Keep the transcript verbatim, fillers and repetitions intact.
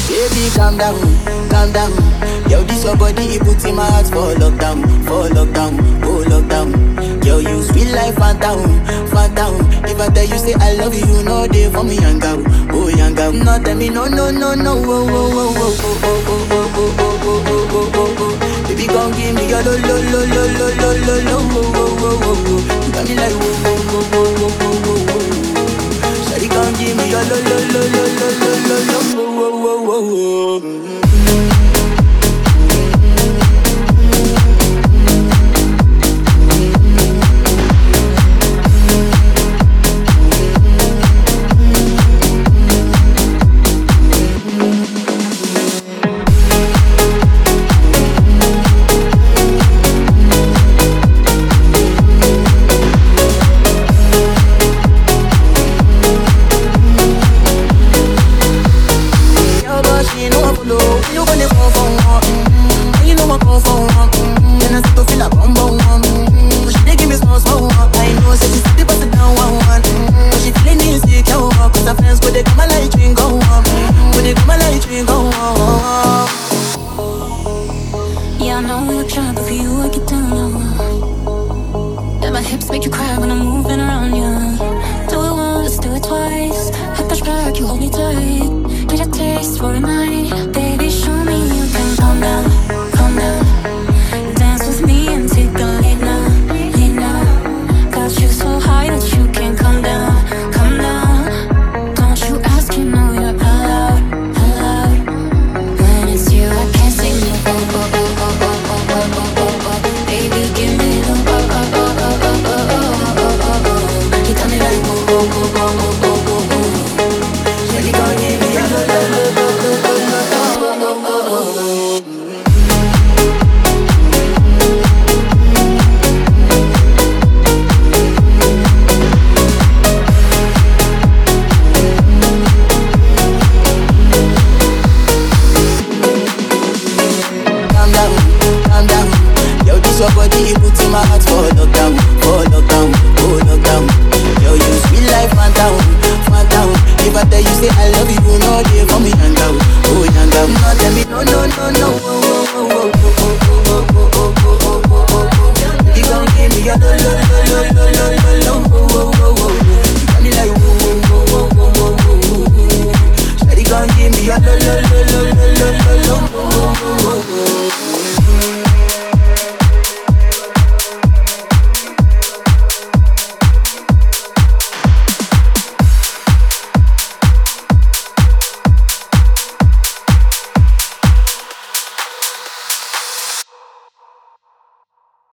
Baby, calm down, calm down. Yo, this your body, it puts in my heart for lockdown, for lockdown, oh lockdown. Yo, you sweet life, phantom, phantom. If I tell you say I love you, you know they for me, young girl, oh young girl. No, tell me no, no, no, no, oh, oh, oh, oh, oh, oh, oh, oh, oh, oh, oh, oh, oh, oh. Baby, come give me your lo, lo, lo, lo, lo, lo, lo, lo, oh, oh, oh, oh, oh. You got me like whoa, whoa, whoa, whoa, whoa, whoa, whoa. Shawty, come give me your lo, lo, lo, lo, lo, lo, lo, lo, oh, oh, oh, oh, oh. Your body, it puts in my heart for